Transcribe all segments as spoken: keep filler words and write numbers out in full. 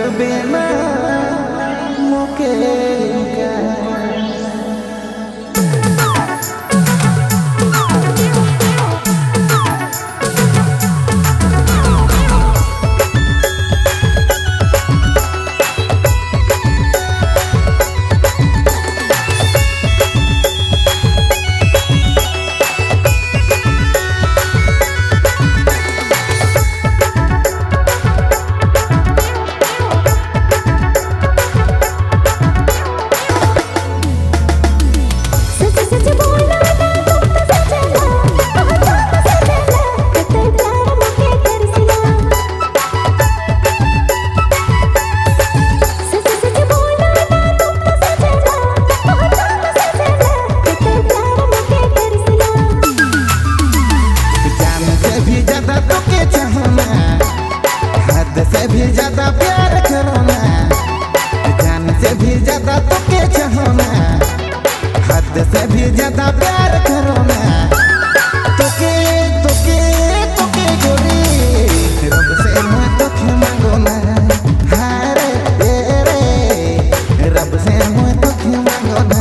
बेना मोके से भी ज्यादा प्यार करो ना, जान से भी ज्यादा तो के चाहो ना, हद से भी ज्यादा प्यार करो ना, तो के तो के तो के गोरी रब से मैं तो क्यों मांगो ना, हारे रे रे रब से मैं तो क्यों मांगो ना।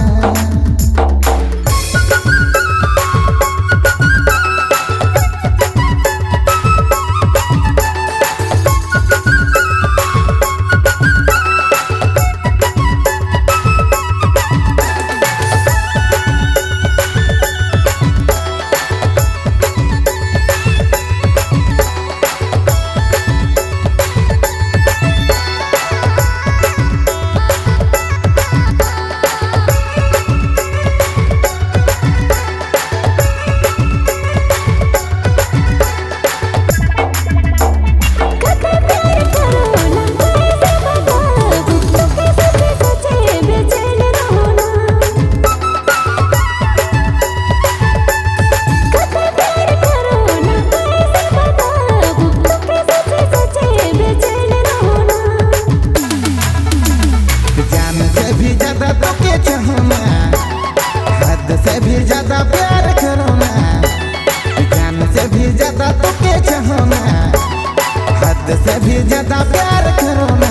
से भी ज्यादा प्यार करो ना, जान से भी ज्यादा तो के चाहो ना, हद से भी ज्यादा प्यार करो ना।